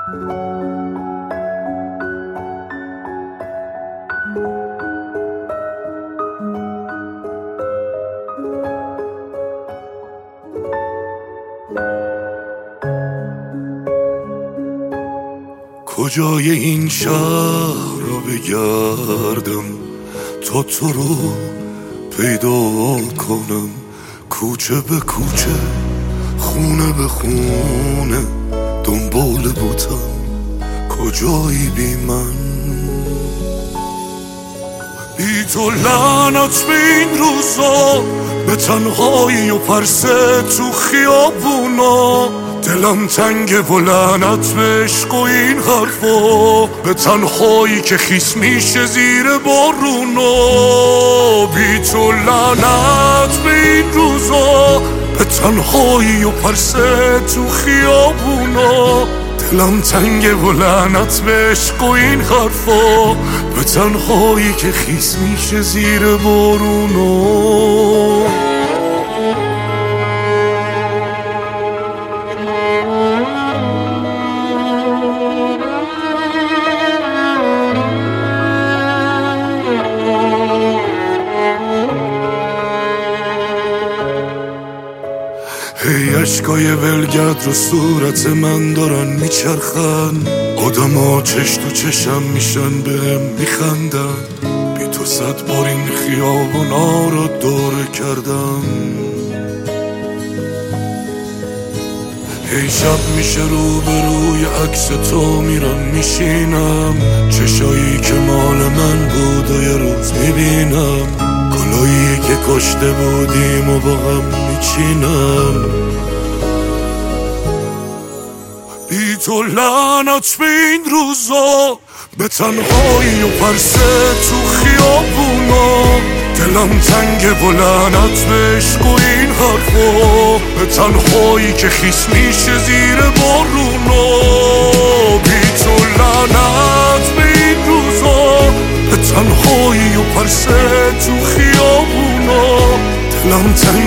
کجای این شهر رو بگردم تا تو رو پیدا کنم، کوچه به کوچه خونه به خونه دنبال بودم، کجایی بی من؟ بی تو لعنت به این روزا، به تنهایی و پرسه تو خیابونا، دلم تنگه و لعنت به عشق و این حرفا، به تنهایی که خیس میشه زیر بارونا. بی تو لعنت به این روزا، به تنهایی و پرسه تو خیابونا، دلم تنگه و لعنت به عشق و این حرفا، به تنهایی که خیس میشه زیر بارونا. هی اشکای ولگرد رو صورت من دارن میچرخن، آدما چش تو چشم میشن بهم میخندن، بی تو 100 بار این خیابونا رو دوره کردم. هی شب میشه رو به روی عکس تو میرم میشینم، چشایی که مال من بود و یه روز میبینم، گلایی که کشته بودیم و با هم میچینم. بی تو لعنت به این روزا، به تنهایی و پرسه تو خیابونا، دلم تنگه و لعنت به عشق و این حرفا، به تنهایی که خیس میشه زیر بارونا. بی تو لعنت به این روزا، به تنهایی و پرسه تو خیابونا، دلم تنگه